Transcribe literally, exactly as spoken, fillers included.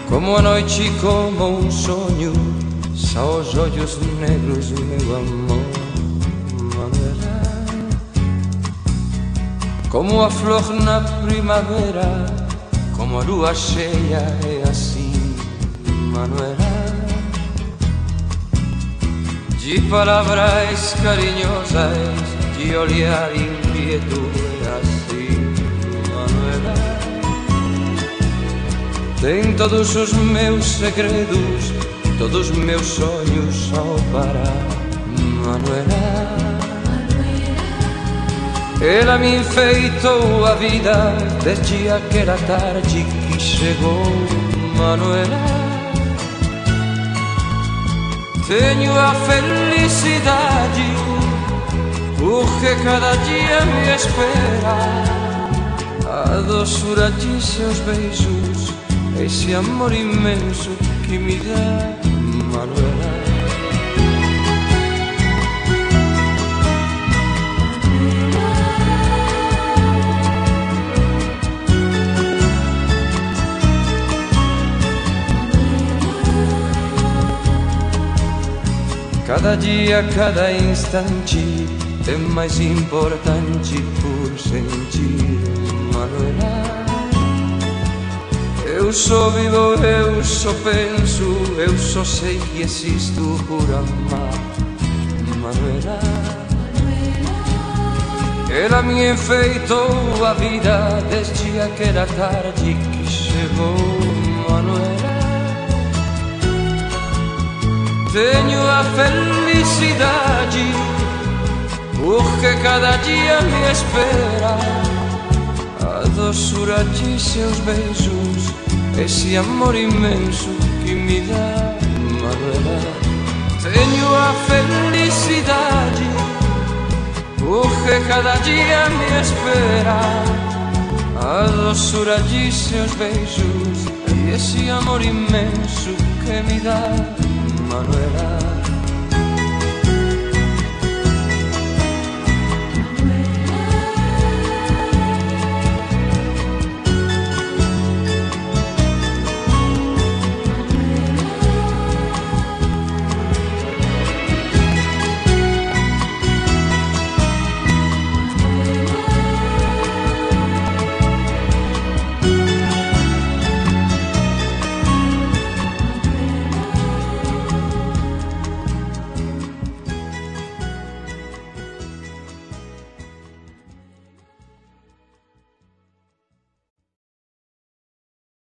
Como a noite, como um sonho, só os olhos negros, meu amor, Manuela. Como a flor na primavera, como a lua cheia, é assim, Manuela. De palavras carinhosas, de olhar inquieto, é assim, Manuela. Tem todos os meus segredos, todos meus sonhos só para Manuela. Ela me enfeitou a vida desde aquela tarde que chegou, Manuela. Tenho a felicidade porque cada dia me espera a doçura de seus beijos, esse amor imenso que me dá, Manuela. Cada dia, cada instante é mais importante por sentir, Manuela. Eu só vivo, eu só penso, eu só sei que existo por amar, Manuela. Ela me enfeitou a vida desde aquela tarde que chegou, Manuela. Tenho a felicidade porque cada dia me espera a doçura de seus beijos, esse amor imenso que me dá, Manuela. Tenho a felicidade porque cada dia me espera a doçura de seus beijos e esse amor imenso que me dá, Manuela.